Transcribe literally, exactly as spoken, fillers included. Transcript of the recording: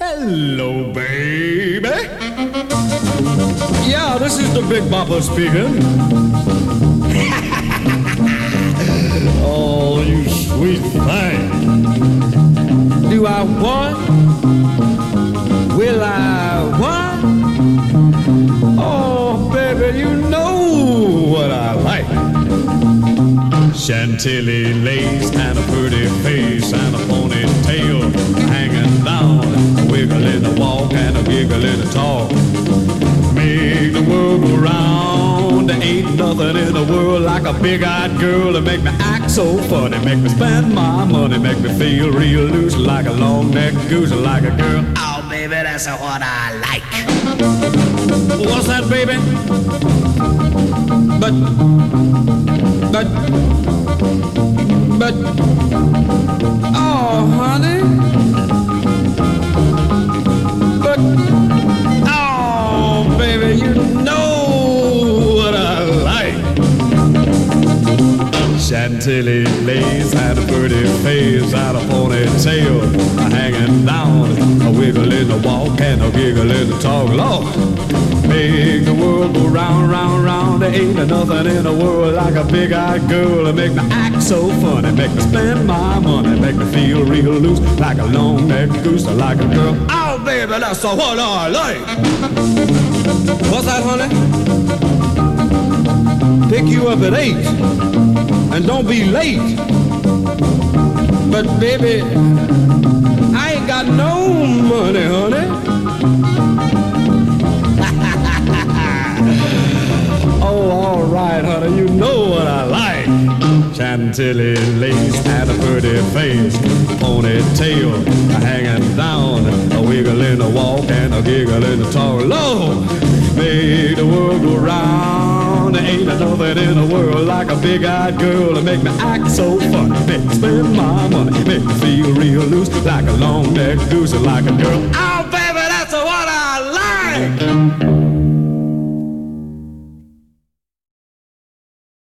Hello, baby. Yeah, this is the Big Bopper speaking. Oh, you sweet thing. Do I want? Will I want? Oh, baby, you know what I like. Chantilly lace and a pretty face and a ponytail hanging down, a wiggle in the walk and a giggle in the talk. Make the world go round. There ain't nothing in the world like a big-eyed girl to make me act so funny, make me spend my money, make me feel real loose like a long-necked goose, like a girl. Oh, baby, that's what I like. What's that, baby? But, but, but, oh, honey, but, oh, baby, you know what I like. Chantilly lace had a pretty face, had a ponytail hanging down, a wiggle in the walk and a giggle in the talk. Lord, make the world go round, round, round. There ain't nothing in the world like a big-eyed girl to make me act so funny, make me spend my money, make me feel real loose like a long-necked goose, like a girl. Oh, baby, that's what I like. What's that, honey? Pick you up at eight, and don't be late. But baby, I ain't got no money, honey. Oh, all right, honey, you know what I like. Chantilly lace and a pretty face, ponytail hanging down, a wiggle in the walk and a giggle in the talk. Lord, make the world go round. There ain't nothing in the world like a big-eyed girl to make me act so funny, make me spend my money, make me feel real loose like a long-necked goose, like a girl. Oh, baby, that's what I like.